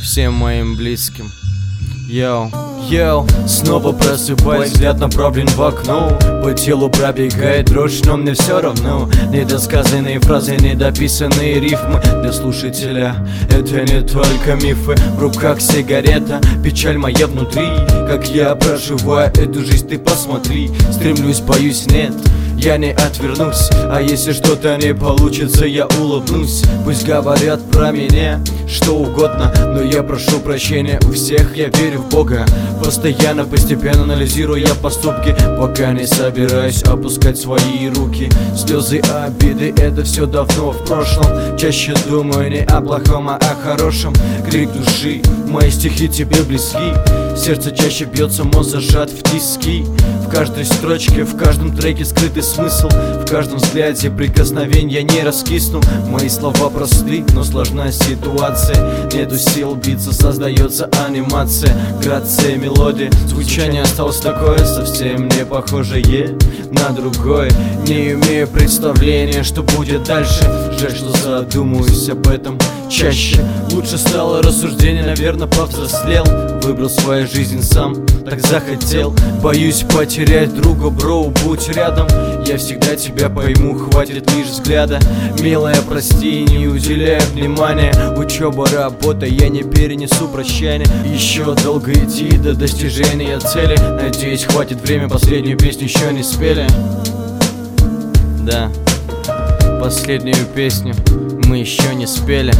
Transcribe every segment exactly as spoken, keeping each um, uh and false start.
всем моим близким. Йоу, йоу, снова просыпаюсь, взгляд направлен в окно. По телу пробегает дрожь, но мне все равно. Недосказанные фразы, недописанные рифмы. Для слушателя это не только мифы. В руках сигарета, печаль моя внутри. Как я проживаю эту жизнь, ты посмотри. Стремлюсь, боюсь, нет, я не отвернусь. А если что-то не получится, я улыбнусь. Пусть говорят про меня что угодно, но я прошу прощения у всех, я верю в Бога. Постоянно, постепенно анализирую я поступки, пока не собираюсь опускать свои руки. Слезы, обиды, это все давно в прошлом. Чаще думаю не о плохом, а о хорошем. Крик души, мои стихи тебе близки. Сердце чаще бьется, мозг зажат в тиски. В каждой строчке, в каждом треке скрытый смысл. В каждом взгляде прикосновенья не раскисну. Мои слова просты, но сложна ситуация. Нету сил биться, создается анимация. Грация мелодии, звучание осталось такое, совсем не похожее на другое. Не имею представления, что будет дальше. Жаль, что задумываюсь об этом чаще. Лучше стало рассуждение, наверное, повзрослел. Выбрал свою жизнь сам, так захотел. Боюсь потерять друга, бро, будь рядом. Я всегда тебя пойму, хватит лишь взгляда. Милая, прости, не уделяя внимания. Учеба, работа, я не перенесу прощания. Еще долго идти до достижения цели. Надеюсь, хватит время, последнюю песню еще не спели. Да, последнюю песню мы еще не спели.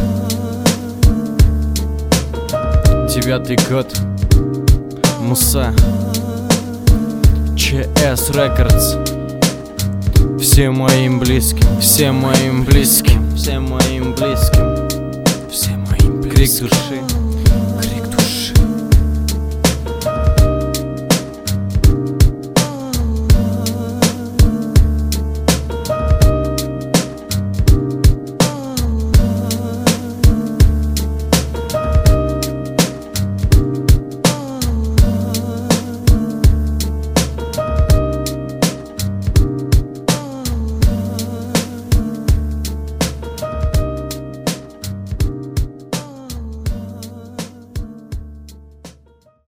Девятый год, Муса, ЧС Рекордс. Всем моим близким, всем моим близким, всем моим близким, всем моим близким. Крик души.